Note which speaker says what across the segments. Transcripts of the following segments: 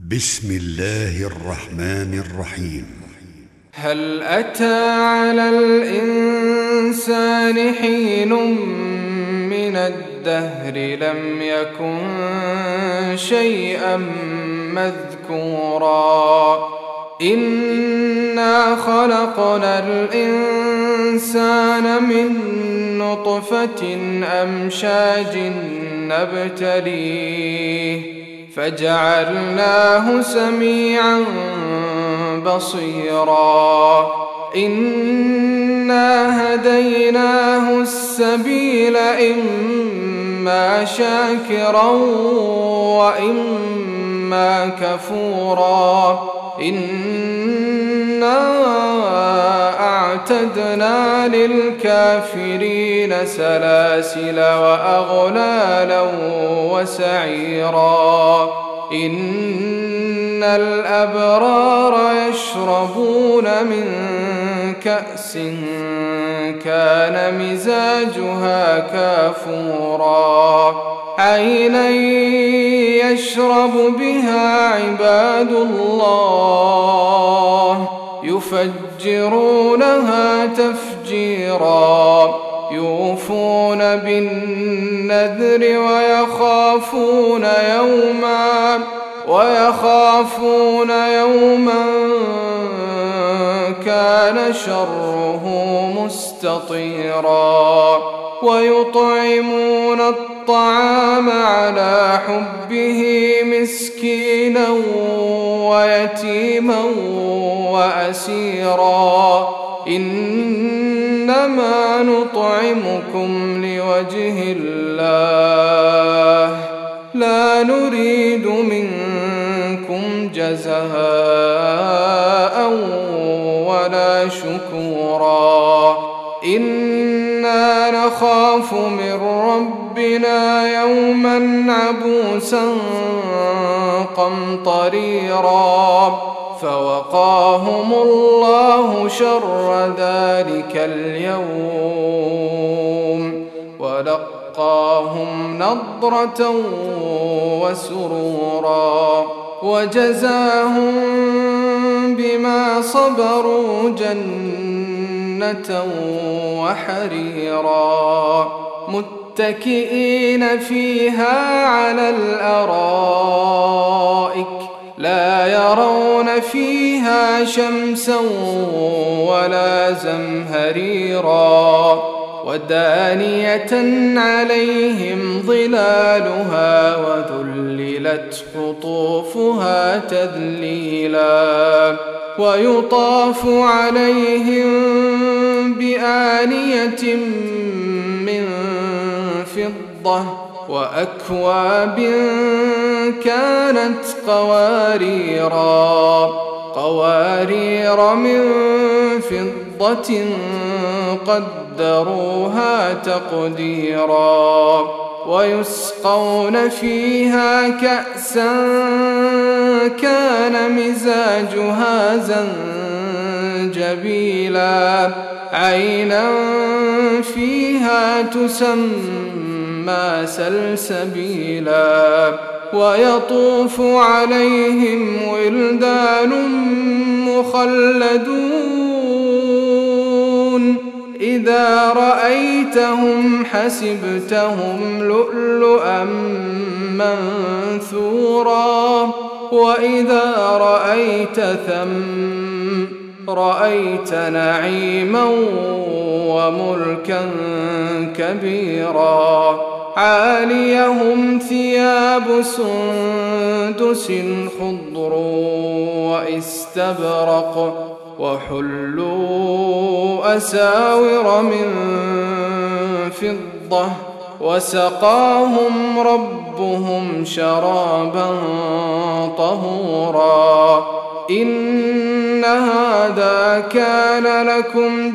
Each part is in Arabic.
Speaker 1: بسم الله الرحمن الرحيم.
Speaker 2: هل أتى على الإنسان حين من الدهر لم يكن شيئا مذكورا إنا خلقنا الإنسان من نطفة أمشاج نبتليه فجعلناه سميعا بصيرا إنا هديناه السبيل إما شاكرا وإما كفورا إنا أعتدنا للكافرين سلاسل وأغلالا وسعيرا إن الأبرار يشربون من كأس كان مزاجها كافورا عينا يشرب بها عباد الله يفجرونها تفجيرا يوفون بالنذر ويخافون يوما كان شره مستطيرا ويطعمون الطعام على حبه مسكينا ويتيما وأسيرا إنما نطعمكم لوجه الله لا نريد منكم جزاء ولا شكورا إنا نخاف من ربنا يوما عبوسا قمطريرا فوقاهم الله شر ذلك اليوم ولقاهم نضرة وسرورا وجزاهم بما صبروا جنة وحريرا متكئين فيها على الأرائك لا يرون فيها شمسا ولا زمهريرا ودانية عليهم ظلالها وذللت قطوفها تذليلا ويطاف عليهم بآنية من فضة وأكواب كانت قوارير من فضة قدروها تقديرا ويسقون فيها كأسا كان مزاجها زنجبيلا عينا فيها تسمى سلسبيلا ويطوف عليهم ولدان مخلدون إذا رأيتهم حسبتهم لؤلؤا منثورا وإذا رأيت ثم رأيت نعيما وملكا كبيرا عاليهم ثياب سندس خضر واستبرق وحلوا أساور من فضة وسقاهم ربهم شرابا طهورا إن هذا كان لكم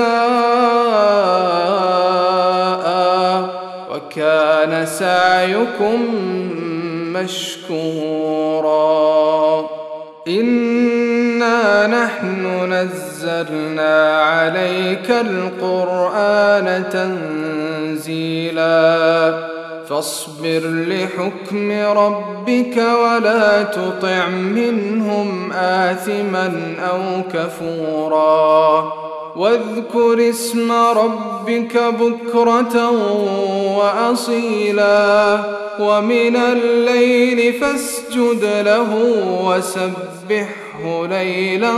Speaker 2: جزاء وكان سعيكم مشكورا إنا نحن نزلنا عليك القرآن تنزيلا فاصبر لحكم ربك ولا تطع منهم آثما أو كفورا واذكر اسم ربك بكرة وأصيلا ومن الليل فاسجد له وسبحه ليلا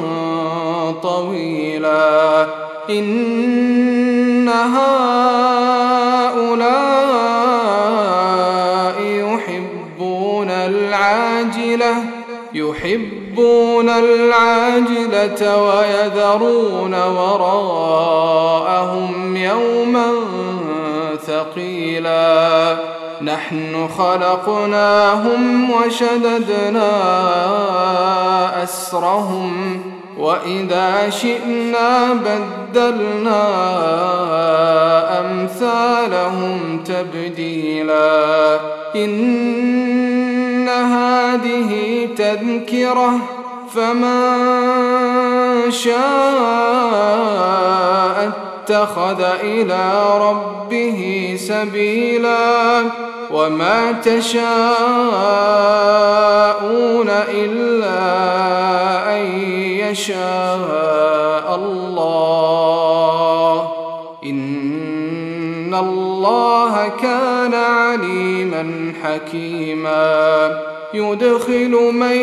Speaker 2: طويلا إن هؤلاء يحبون العاجلة ويذرون وراءهم يوما ثقيلا نحن خلقناهم وشددنا أسرهم وإذا شئنا بدلنا أمثالهم تبديلا إن هذه تذكرة فمن شاء اتخذ إلى ربه سبيلا وما تشاءون إلا أن يشاء الله إن الله كان عليما حكيما يدخل من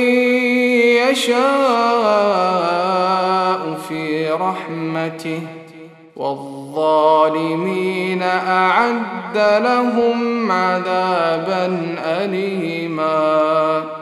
Speaker 2: يشاء في رحمته والظالمين أعد لهم عذابا أليما